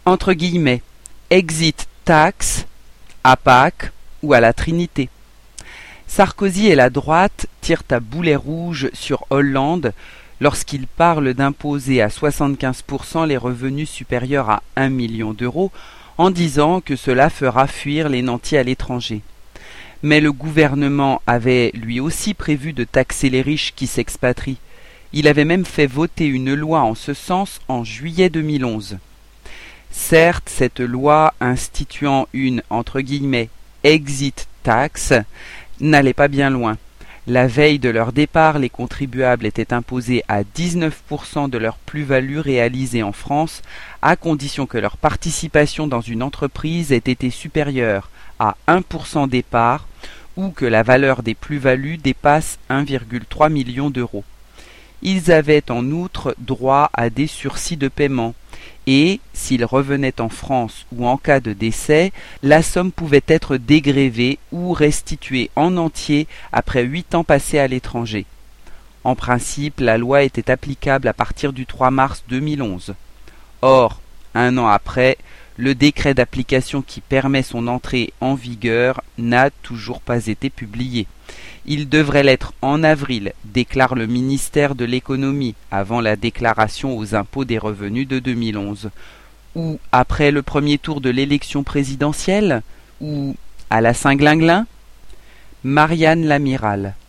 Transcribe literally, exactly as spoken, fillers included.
entre guillemets, exit tax à Pâques ou à la Trinité. Sarkozy et la droite tirent à boulet rouge sur Hollande lorsqu'il parle d'imposer à soixante-quinze pour cent les revenus supérieurs à un million d'euros en disant que cela fera fuir les nantis à l'étranger. Mais le gouvernement avait lui aussi prévu de taxer les riches qui s'expatrient. Il avait même fait voter une loi en ce sens en juillet deux mille onze. Certes, cette loi instituant une, entre guillemets, exit tax n'allait pas bien loin. La veille de leur départ, les contribuables étaient imposés à dix-neuf pour cent de leur plus-value réalisée en France, à condition que leur participation dans une entreprise ait été supérieure à un pour cent des parts ou que la valeur des plus-values dépasse un virgule trois million d'euros. Ils avaient en outre droit à des sursis de paiement et, s'ils revenaient en France ou en cas de décès, la somme pouvait être dégrévée ou restituée en entier après huit ans passés à l'étranger. En principe, la loi était applicable à partir du trois mars deux mille onze. Or, un an après, le décret d'application qui permet son entrée en vigueur n'a toujours pas été publié. Il devrait l'être en avril, déclare le ministère de l'Économie, avant la déclaration aux impôts des revenus de deux mille onze. Ou après le premier tour de l'élection présidentielle? Ou à la Saint-Glinglin? Marianne Lamiral.